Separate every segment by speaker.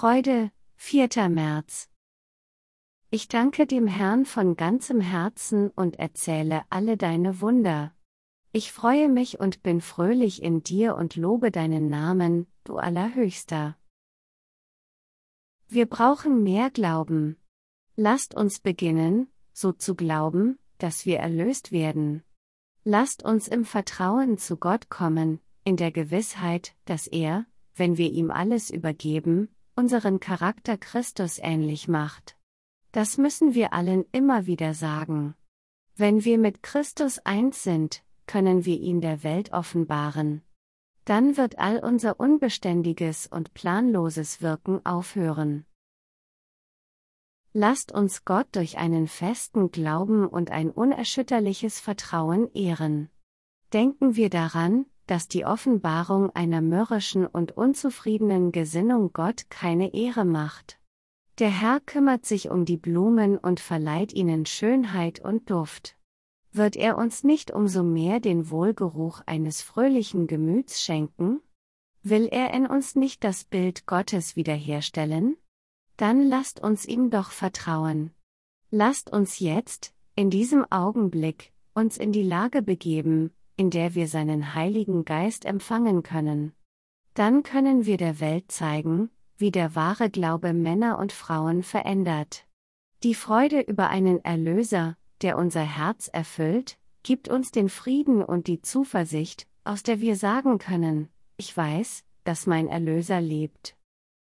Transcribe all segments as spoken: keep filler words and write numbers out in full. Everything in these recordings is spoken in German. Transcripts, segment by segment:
Speaker 1: Freude, vierter März. Ich danke dem Herrn von ganzem Herzen und erzähle alle deine Wunder. Ich freue mich und bin fröhlich in dir und lobe deinen Namen, du Allerhöchster. Wir brauchen mehr Glauben. Lasst uns beginnen, so zu glauben, dass wir erlöst werden. Lasst uns im Vertrauen zu Gott kommen, in der Gewissheit, dass er, wenn wir ihm alles übergeben, unseren Charakter Christus ähnlich macht. Das müssen wir allen immer wieder sagen. Wenn wir mit Christus eins sind, können wir ihn der Welt offenbaren. Dann wird all unser unbeständiges und planloses Wirken aufhören. Lasst uns Gott durch einen festen Glauben und ein unerschütterliches Vertrauen ehren. Denken wir daran, dass die Offenbarung einer mürrischen und unzufriedenen Gesinnung Gott keine Ehre macht. Der Herr kümmert sich um die Blumen und verleiht ihnen Schönheit und Duft. Wird er uns nicht umso mehr den Wohlgeruch eines fröhlichen Gemüts schenken? Will er in uns nicht das Bild Gottes wiederherstellen? Dann lasst uns ihm doch vertrauen. Lasst uns jetzt, in diesem Augenblick, uns in die Lage begeben, in der wir seinen Heiligen Geist empfangen können. Dann können wir der Welt zeigen, wie der wahre Glaube Männer und Frauen verändert. Die Freude über einen Erlöser, der unser Herz erfüllt, gibt uns den Frieden und die Zuversicht, aus der wir sagen können: Ich weiß, dass mein Erlöser lebt.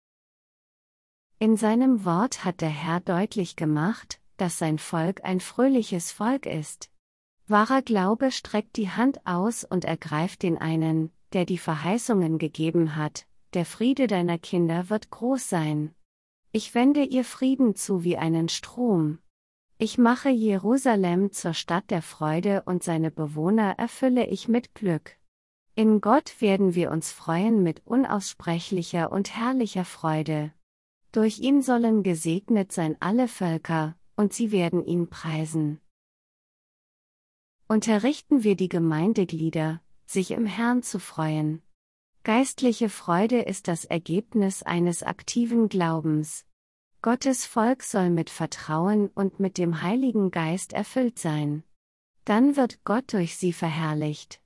Speaker 1: In seinem Wort hat der Herr deutlich gemacht, dass sein Volk ein fröhliches Volk ist. Wahrer Glaube streckt die Hand aus und ergreift den einen, der die Verheißungen gegeben hat: Der Friede deiner Kinder wird groß sein. Ich wende ihr Frieden zu wie einen Strom. Ich mache Jerusalem zur Stadt der Freude und seine Bewohner erfülle ich mit Glück. In Gott werden wir uns freuen mit unaussprechlicher und herrlicher Freude. Durch ihn sollen gesegnet sein alle Völker, und sie werden ihn preisen. Unterrichten wir die Gemeindeglieder, sich im Herrn zu freuen. Geistliche Freude ist das Ergebnis eines aktiven Glaubens. Gottes Volk soll mit Vertrauen und mit dem Heiligen Geist erfüllt sein. Dann wird Gott durch sie verherrlicht.